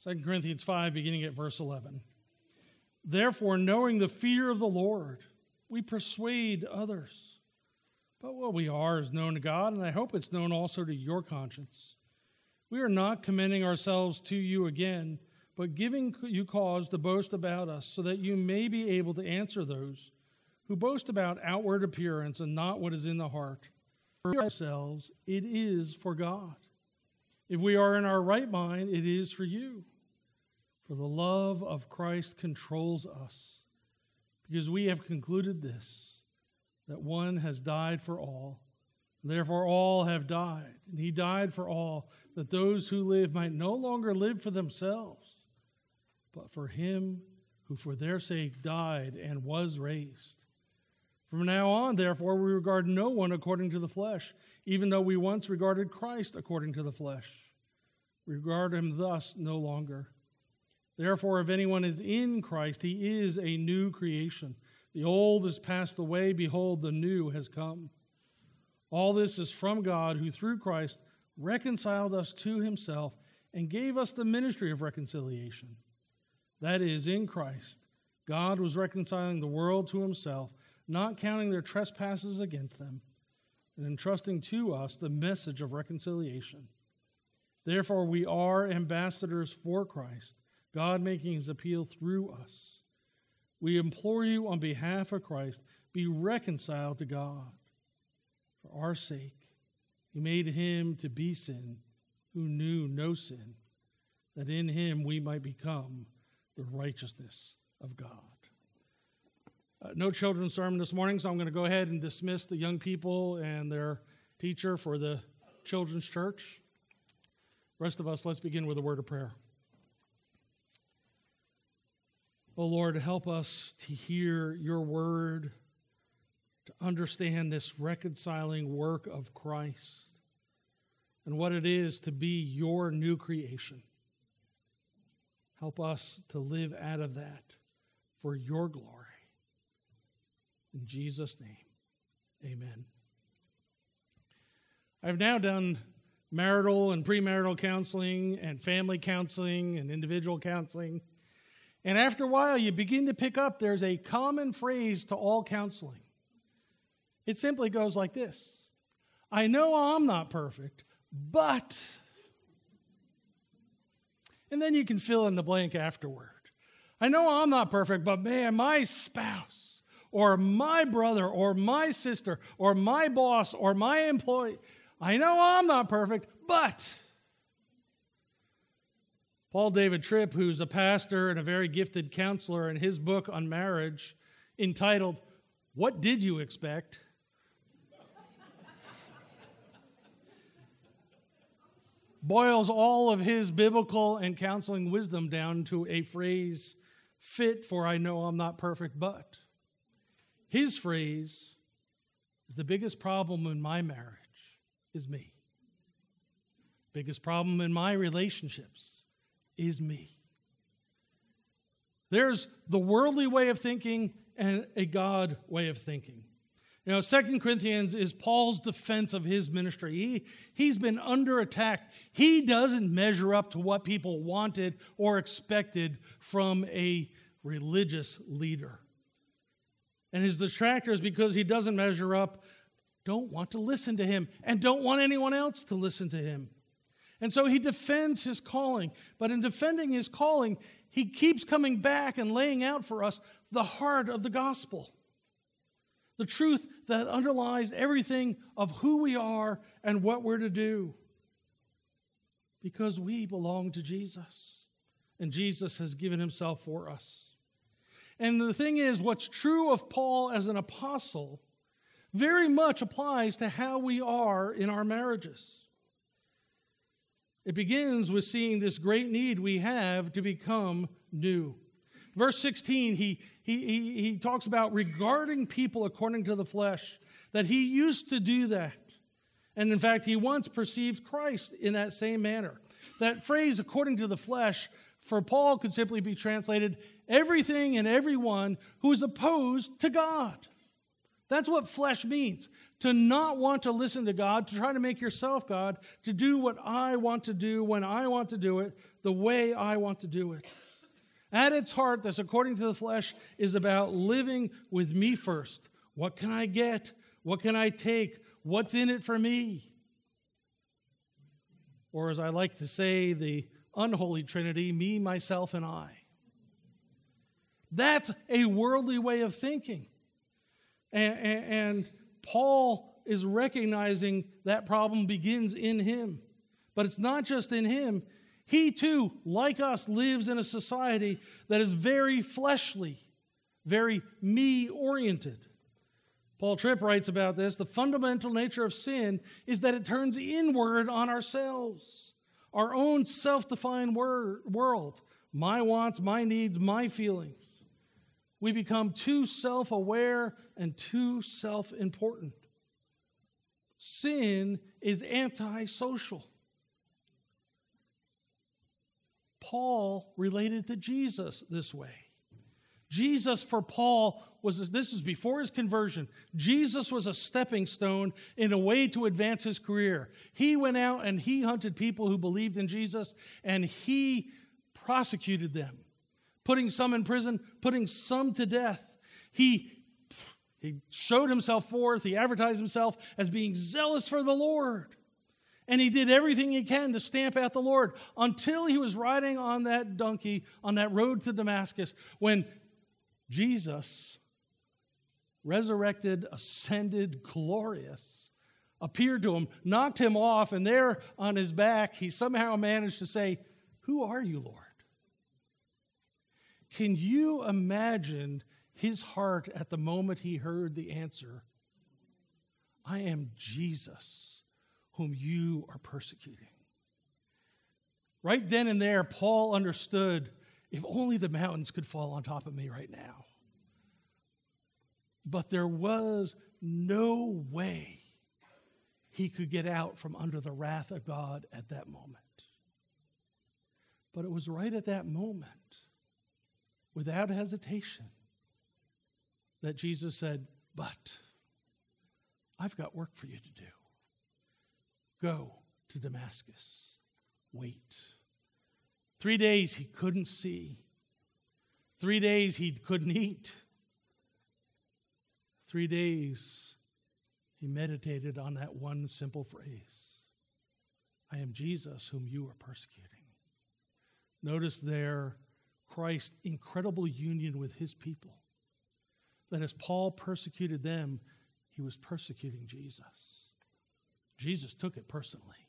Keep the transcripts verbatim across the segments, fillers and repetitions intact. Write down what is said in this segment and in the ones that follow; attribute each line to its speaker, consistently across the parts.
Speaker 1: Second Corinthians five, beginning at verse eleven. Therefore, knowing the fear of the Lord, we persuade others. But what we are is known to God, and I hope it's known also to your conscience. We are not commending ourselves to you again, but giving you cause to boast about us, so that you may be able to answer those who boast about outward appearance and not what is in the heart. For ourselves, it is for God. If we are in our right mind, it is for you. For the love of Christ controls us, because we have concluded this, that one has died for all, therefore all have died. And he died for all, that those who live might no longer live for themselves, but for him who for their sake died and was raised. From now on, therefore, we regard no one according to the flesh, even though we once regarded Christ according to the flesh. We regard him thus no longer. Therefore, if anyone is in Christ, he is a new creation. The old has passed away. Behold, the new has come. All this is from God, who through Christ reconciled us to himself and gave us the ministry of reconciliation. That is, in Christ, God was reconciling the world to himself, not counting their trespasses against them, and entrusting to us the message of reconciliation. Therefore, we are ambassadors for Christ, God making his appeal through us. We implore you on behalf of Christ, be reconciled to God. For our sake, he made him to be sin who knew no sin, that in him we might become the righteousness of God. Uh, no children's sermon this morning, so I'm going to go ahead and dismiss the young people and their teacher for the children's church. The rest of us, let's begin with a word of prayer. Oh Lord, help us to hear your word, to understand this reconciling work of Christ and what it is to be your new creation. Help us to live out of that for your glory. In Jesus' name, amen. I've now done marital and premarital counseling and family counseling and individual counseling. And after a while, you begin to pick up there's a common phrase to all counseling. It simply goes like this. I know I'm not perfect, but... And then you can fill in the blank afterward. I know I'm not perfect, but man, my spouse or my brother or my sister or my boss or my employee, I know I'm not perfect, but... Paul David Tripp, who's a pastor and a very gifted counselor, in his book on marriage, entitled, What Did You Expect?, boils all of his biblical and counseling wisdom down to a phrase fit for I know I'm not perfect, but. His phrase is the biggest problem in my marriage is me. Biggest problem in my relationships is me. There's the worldly way of thinking and a God way of thinking. You know, Second Corinthians is Paul's defense of his ministry. He, he's been under attack. He doesn't measure up to what people wanted or expected from a religious leader. And his detractors, because he doesn't measure up, don't want to listen to him and don't want anyone else to listen to him. And so he defends his calling. But in defending his calling, he keeps coming back and laying out for us the heart of the gospel. The truth that underlies everything of who we are and what we're to do. Because we belong to Jesus. And Jesus has given himself for us. And the thing is, what's true of Paul as an apostle very much applies to how we are in our marriages. It begins with seeing this great need we have to become new. Verse sixteen, he, he, he, he talks about regarding people according to the flesh, that he used to do that. And in fact, he once perceived Christ in that same manner. That phrase, according to the flesh, for Paul could simply be translated, everything and everyone who is opposed to God. That's what flesh means. to not want to listen to God, to try to make yourself God, to do what I want to do when I want to do it, the way I want to do it. At its heart, this according to the flesh is about living with me first. What can I get? What can I take? What's in it for me? Or as I like to say, the unholy trinity, me, myself, and I. That's a worldly way of thinking. And, and, and Paul is recognizing that problem begins in him. But it's not just in him. He too, like us, lives in a society that is very fleshly, very me-oriented. Paul Tripp writes about this. The fundamental nature of sin is that it turns inward on ourselves, our own self-defined wor- world, my wants, my needs, my feelings. We become too self-aware and too self-important. Sin is antisocial. Paul related to Jesus this way. Jesus for Paul was, this was before his conversion, Jesus was a stepping stone in a way to advance his career. He went out and he hunted people who believed in Jesus, and he prosecuted them, putting some in prison, putting some to death. He, he showed himself forth, he advertised himself as being zealous for the Lord. And he did everything he can to stamp out the Lord until he was riding on that donkey on that road to Damascus when Jesus, resurrected, ascended, glorious, appeared to him, knocked him off, and there on his back, he somehow managed to say, "Who are you, Lord?" Can you imagine his heart at the moment he heard the answer? I am Jesus, whom you are persecuting. Right then and there, Paul understood, if only the mountains could fall on top of me right now. But there was no way he could get out from under the wrath of God at that moment. But it was right at that moment, without hesitation, that Jesus said, "But I've got work for you to do. Go to Damascus. Wait." Three days he couldn't see. Three days he couldn't eat. Three days he meditated on that one simple phrase, "I am Jesus whom you are persecuting." Notice there Christ's incredible union with his people. That as Paul persecuted them, he was persecuting Jesus. Jesus took it personally.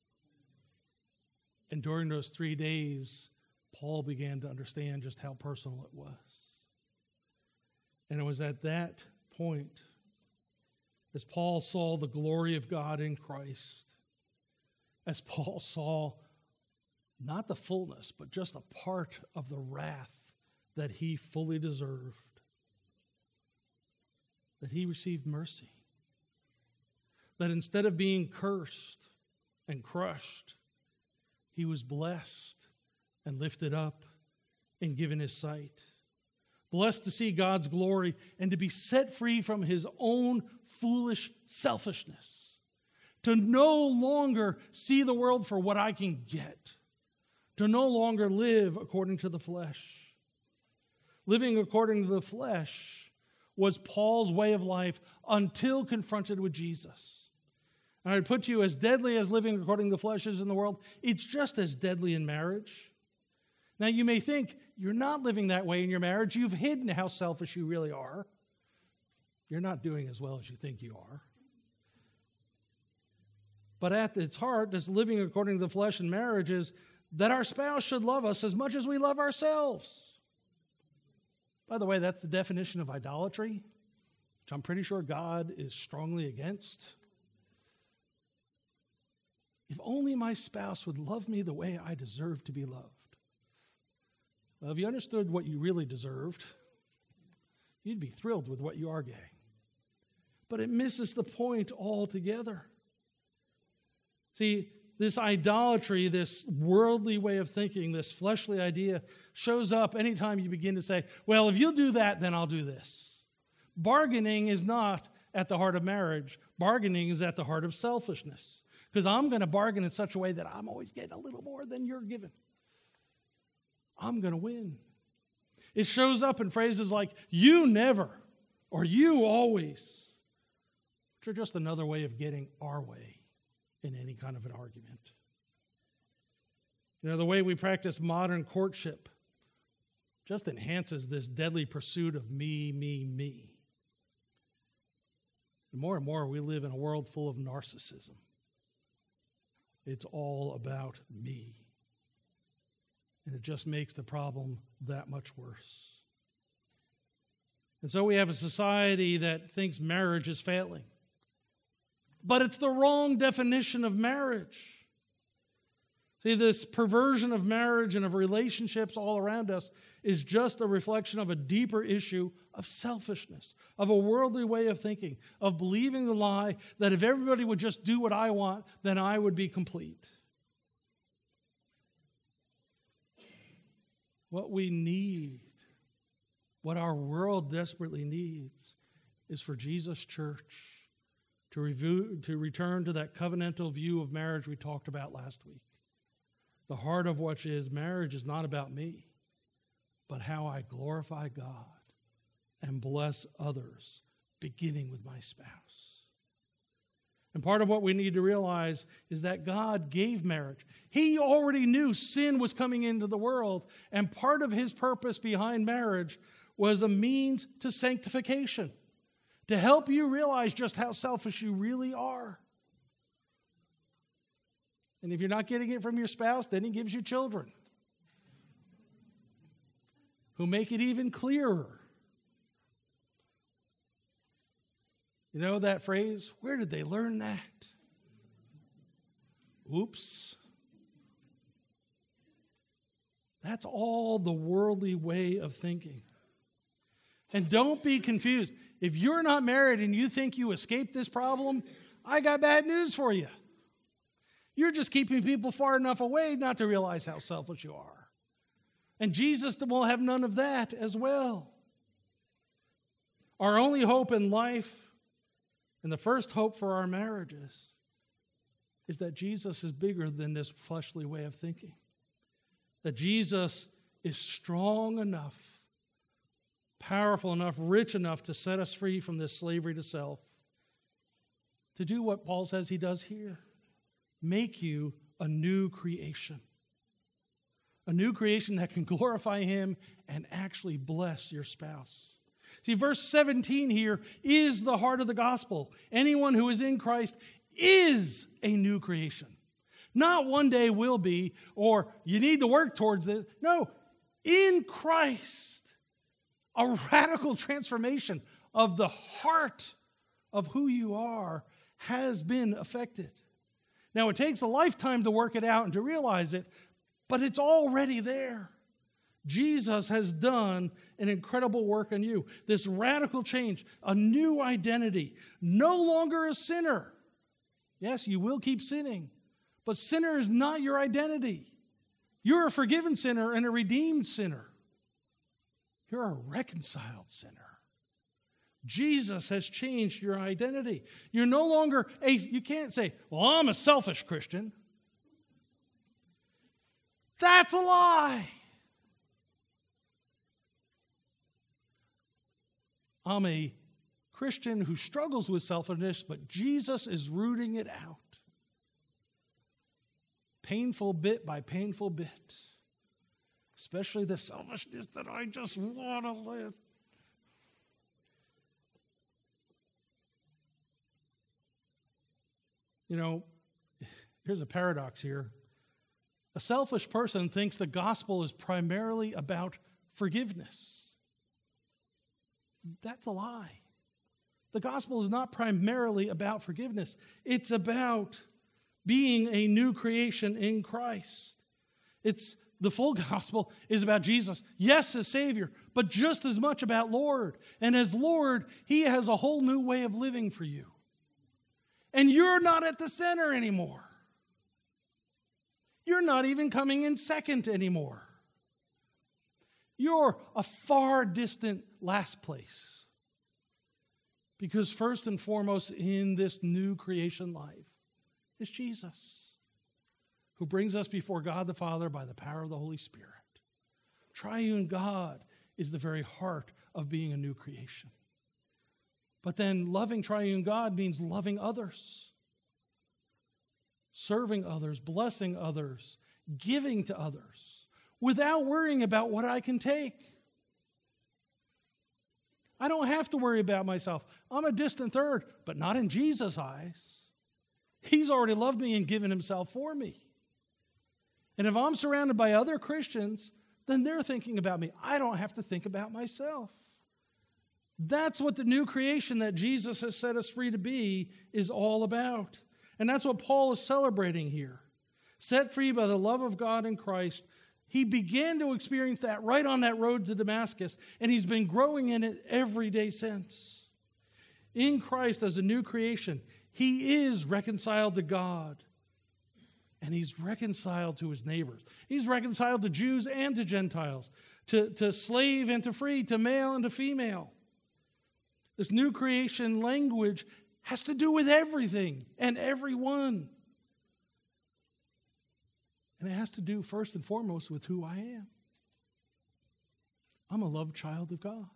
Speaker 1: And during those three days, Paul began to understand just how personal it was. And it was at that point, as Paul saw the glory of God in Christ, as Paul saw not the fullness, but just a part of the wrath that he fully deserved, that he received mercy. That instead of being cursed and crushed, he was blessed and lifted up and given his sight. Blessed to see God's glory and to be set free from his own foolish selfishness. To no longer see the world for what I can get. To no longer live according to the flesh. Living according to the flesh was Paul's way of life until confronted with Jesus. And I'd put you as deadly as living according to the flesh is in the world, it's just as deadly in marriage. Now you may think you're not living that way in your marriage. You've hidden how selfish you really are. You're not doing as well as you think you are. But at its heart, this living according to the flesh in marriage is that our spouse should love us as much as we love ourselves. By the way, that's the definition of idolatry, which I'm pretty sure God is strongly against. If only my spouse would love me the way I deserve to be loved. Well, if you understood what you really deserved, you'd be thrilled with what you are getting. But it misses the point altogether. See, this idolatry, this worldly way of thinking, this fleshly idea shows up anytime you begin to say, well, if you'll do that, then I'll do this. Bargaining is not at the heart of marriage. Bargaining is at the heart of selfishness. Because I'm going to bargain in such a way that I'm always getting a little more than you're giving. I'm going to win. It shows up in phrases like, you never, or you always, which are just another way of getting our way in any kind of an argument. You know, the way we practice modern courtship just enhances this deadly pursuit of me, me, me. And more and more, we live in a world full of narcissism. It's all about me. And it just makes the problem that much worse. And so we have a society that thinks marriage is failing. But it's the wrong definition of marriage. See, this perversion of marriage and of relationships all around us is just a reflection of a deeper issue of selfishness, of a worldly way of thinking, of believing the lie that if everybody would just do what I want, then I would be complete. What we need, what our world desperately needs, is for Jesus' church to, review, to return to that covenantal view of marriage we talked about last week. The heart of which is marriage is not about me, but how I glorify God and bless others, beginning with my spouse. And part of what we need to realize is that God gave marriage. He already knew sin was coming into the world, and part of his purpose behind marriage was a means to sanctification, to help you realize just how selfish you really are. And if you're not getting it from your spouse, then he gives you children who make it even clearer. You know that phrase, where did they learn that? Oops. That's all the worldly way of thinking. And don't be confused. If you're not married and you think you escaped this problem, I got bad news for you. You're just keeping people far enough away not to realize how selfish you are. And Jesus will have none of that as well. Our only hope in life, and the first hope for our marriages, is that Jesus is bigger than this fleshly way of thinking. That Jesus is strong enough, powerful enough, rich enough to set us free from this slavery to self. To do what Paul says he does here. Make you a new creation. A new creation that can glorify him and actually bless your spouse. See, verse seventeen here is the heart of the gospel. Anyone who is in Christ is a new creation. Not one day will be, or you need to work towards it. No, in Christ, a radical transformation of the heart of who you are has been effected. Now, it takes a lifetime to work it out and to realize it, but it's already there. Jesus has done an incredible work on you. This radical change, a new identity, no longer a sinner. Yes, you will keep sinning, but sinner is not your identity. You're a forgiven sinner and a redeemed sinner. You're a reconciled sinner. Jesus has changed your identity. You're no longer a, you can't say, well, I'm a selfish Christian. That's a lie. I'm a Christian who struggles with selfishness, but Jesus is rooting it out. Painful bit by painful bit. Especially the selfishness that I just want to live. You know, here's a paradox here. A selfish person thinks the gospel is primarily about forgiveness. That's a lie. The gospel is not primarily about forgiveness. It's about being a new creation in Christ. It's the full gospel is about Jesus, yes, as Savior, but just as much about Lord. And as Lord, he has a whole new way of living for you. And you're not at the center anymore. You're not even coming in second anymore. You're a far distant last place. Because first and foremost in this new creation life is Jesus, who brings us before God the Father by the power of the Holy Spirit. Triune God is the very heart of being a new creation. But then loving triune God means loving others, serving others, blessing others, giving to others, without worrying about what I can take. I don't have to worry about myself. I'm a distant third, but not in Jesus' eyes. He's already loved me and given himself for me. And if I'm surrounded by other Christians, then they're thinking about me. I don't have to think about myself. That's what the new creation that Jesus has set us free to be is all about. And that's what Paul is celebrating here. Set free by the love of God in Christ, he began to experience that right on that road to Damascus, and he's been growing in it every day since. In Christ as a new creation, he is reconciled to God, and he's reconciled to his neighbors. He's reconciled to Jews and to Gentiles, to, to slave and to free, to male and to female. This new creation language has to do with everything and everyone. And it has to do first and foremost with who I am. I'm a loved child of God.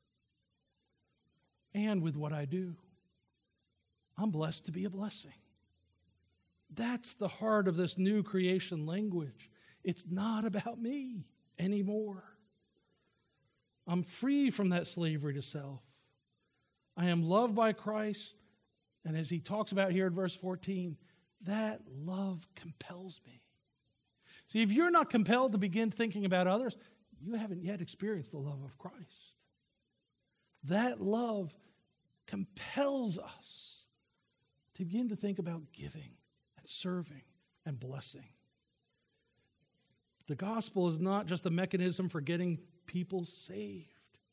Speaker 1: And with what I do, I'm blessed to be a blessing. That's the heart of this new creation language. It's not about me anymore. I'm free from that slavery to self. I am loved by Christ. And as he talks about here in verse fourteen, that love compels me. See, if you're not compelled to begin thinking about others, you haven't yet experienced the love of Christ. That love compels us to begin to think about giving and serving and blessing. The gospel is not just a mechanism for getting people saved.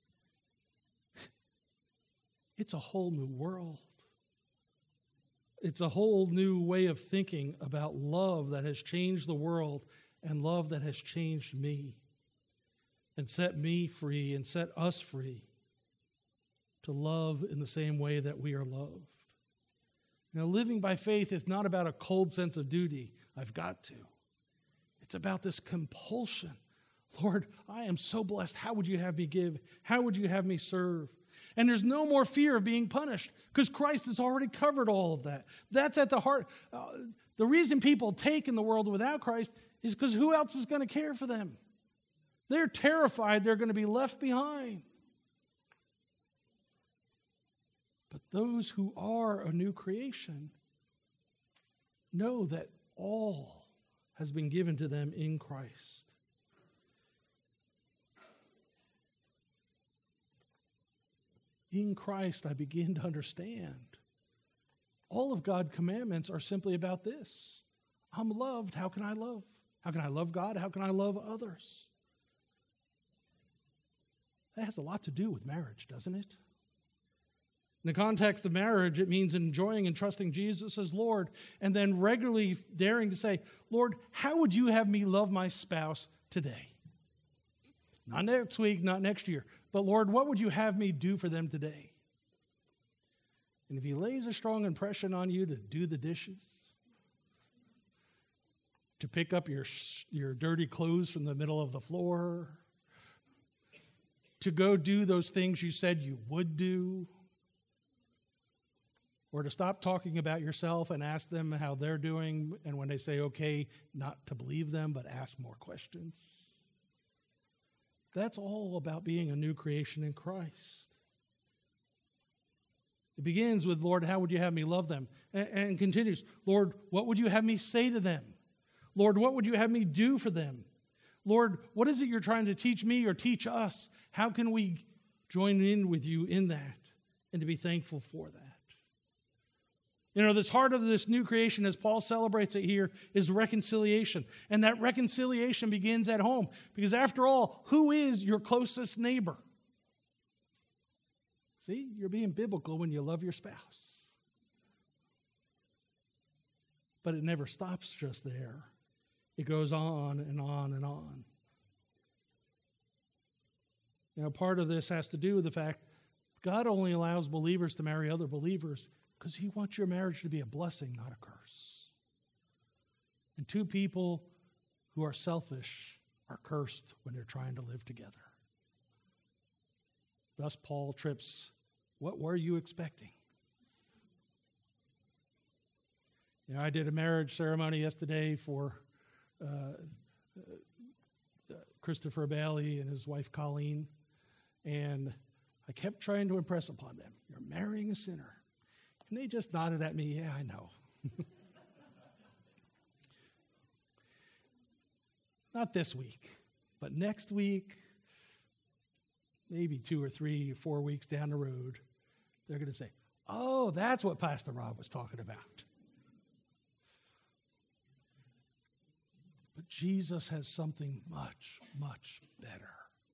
Speaker 1: It's a whole new world. It's a whole new way of thinking about love that has changed the world and love that has changed me and set me free and set us free to love in the same way that we are loved. Now, living by faith is not about a cold sense of duty. I've got to. It's about this compulsion. Lord, I am so blessed. How would you have me give? How would you have me serve? And there's no more fear of being punished because Christ has already covered all of that. That's at the heart. Uh, the reason people take in the world without Christ is because who else is going to care for them? They're terrified they're going to be left behind. But those who are a new creation know that all has been given to them in Christ. In Christ, I begin to understand all of God's commandments are simply about this. I'm loved. How can I love? How can I love God? How can I love others? That has a lot to do with marriage, doesn't it? In the context of marriage, it means enjoying and trusting Jesus as Lord, and then regularly daring to say, Lord, how would you have me love my spouse today? Not next week, not next year, but Lord, what would you have me do for them today? And if he lays a strong impression on you to do the dishes, to pick up your, your dirty clothes from the middle of the floor, to go do those things you said you would do, or to stop talking about yourself and ask them how they're doing, and when they say okay, not to believe them, but ask more questions. That's all about being a new creation in Christ. It begins with, Lord, how would you have me love them? And, and continues, Lord, what would you have me say to them? Lord, what would you have me do for them? Lord, what is it you're trying to teach me or teach us? How can we join in with you in that and to be thankful for that? You know, this heart of this new creation, as Paul celebrates it here, is reconciliation. And that reconciliation begins at home. Because after all, who is your closest neighbor? See, you're being biblical when you love your spouse. But it never stops just there. It goes on and on and on. You know, part of this has to do with the fact God only allows believers to marry other believers because he wants your marriage to be a blessing, not a curse. And two people who are selfish are cursed when they're trying to live together. Thus, Paul trips, what were you expecting? You know, I did a marriage ceremony yesterday for uh, uh, Christopher Bailey and his wife Colleen, and I kept trying to impress upon them, you're marrying a sinner. And they just nodded at me, yeah, I know. Not this week, but next week, maybe two or three, four weeks down the road, they're going to say, oh, that's what Pastor Rob was talking about. But Jesus has something much, much better.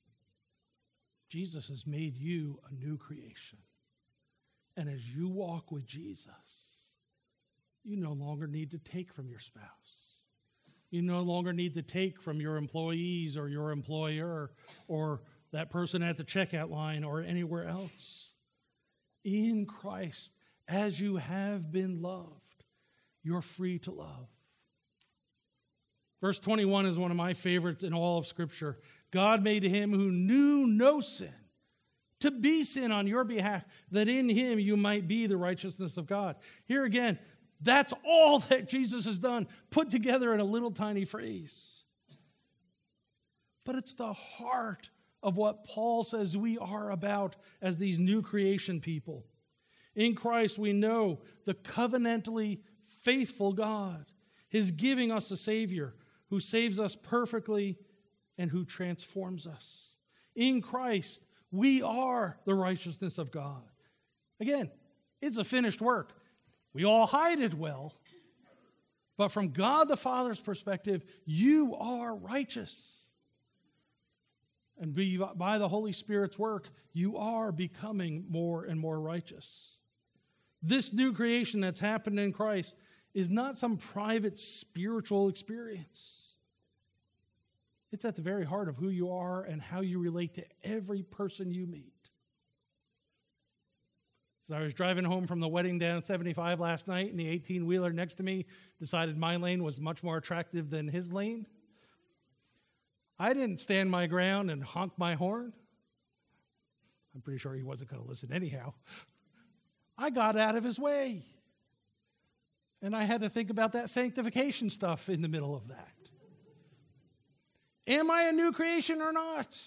Speaker 1: Jesus has made you a new creation. And as you walk with Jesus, you no longer need to take from your spouse. You no longer need to take from your employees or your employer or that person at the checkout line or anywhere else. In Christ, as you have been loved, you're free to love. Verse twenty-one is one of my favorites in all of Scripture. God made him who knew no sin to be sin on your behalf, that in him you might be the righteousness of God. Here again, that's all that Jesus has done, put together in a little tiny phrase. But it's the heart of what Paul says we are about as these new creation people. In Christ, we know the covenantally faithful God is giving us a Savior who saves us perfectly and who transforms us. In Christ, we are the righteousness of God. Again, it's a finished work. We all hide it well. But from God the Father's perspective, you are righteous. And by the Holy Spirit's work, you are becoming more and more righteous. This new creation that's happened in Christ is not some private spiritual experience. It's at the very heart of who you are and how you relate to every person you meet. As I was driving home from the wedding down seventy-five last night, and the eighteen-wheeler next to me decided my lane was much more attractive than his lane, I didn't stand my ground and honk my horn. I'm pretty sure he wasn't going to listen anyhow. I got out of his way. And I had to think about that sanctification stuff in the middle of that. Am I a new creation or not?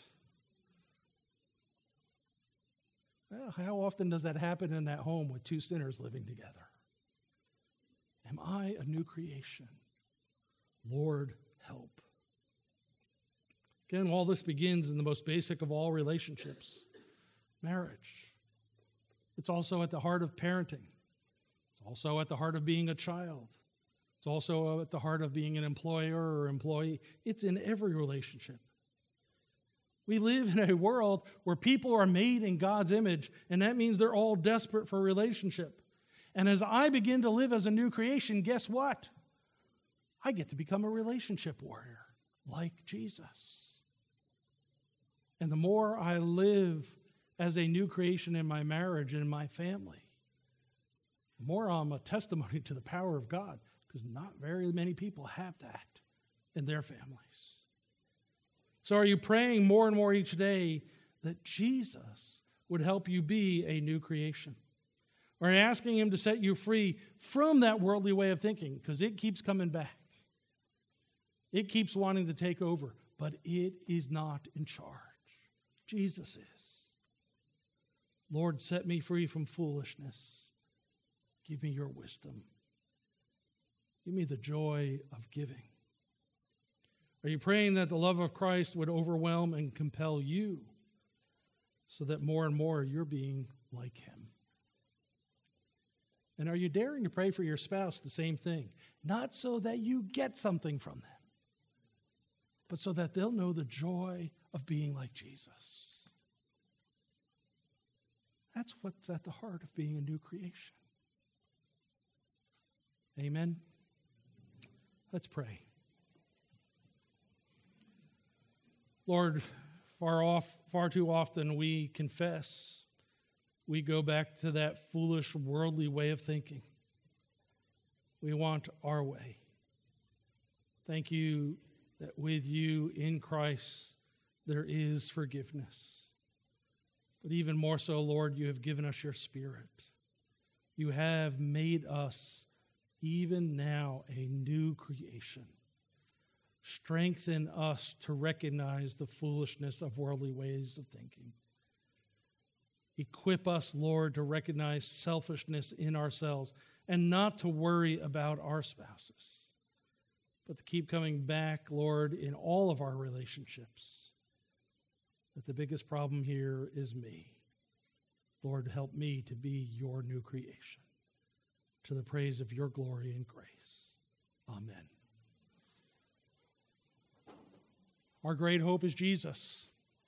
Speaker 1: Well, how often does that happen in that home with two sinners living together? Am I a new creation? Lord, help. Again, all this begins in the most basic of all relationships, marriage. It's also at the heart of parenting. It's also at the heart of being a child. It's also at the heart of being an employer or employee. It's in every relationship. We live in a world where people are made in God's image, and that means they're all desperate for a relationship. And as I begin to live as a new creation, guess what? I get to become a relationship warrior like Jesus. And the more I live as a new creation in my marriage and in my family, the more I'm a testimony to the power of God, because not very many people have that in their families. So are you praying more and more each day that Jesus would help you be a new creation? Or are you asking him to set you free from that worldly way of thinking? Because it keeps coming back. It keeps wanting to take over, but it is not in charge. Jesus is. Lord, set me free from foolishness. Give me your wisdom. Give me the joy of giving. Are you praying that the love of Christ would overwhelm and compel you so that more and more you're being like him? And are you daring to pray for your spouse the same thing? Not so that you get something from them, but so that they'll know the joy of being like Jesus. That's what's at the heart of being a new creation. Amen. Let's pray. Lord, far off, far too often we confess we go back to that foolish, worldly way of thinking. We want our way. Thank you that with you in Christ there is forgiveness. But even more so, Lord, you have given us your Spirit. You have made us, even now, a new creation. Strengthen us to recognize the foolishness of worldly ways of thinking. Equip us, Lord, to recognize selfishness in ourselves and not to worry about our spouses, but to keep coming back, Lord, in all of our relationships. That the biggest problem here is me. Lord, help me to be your new creation, to the praise of your glory and grace. Amen. Our great hope is Jesus.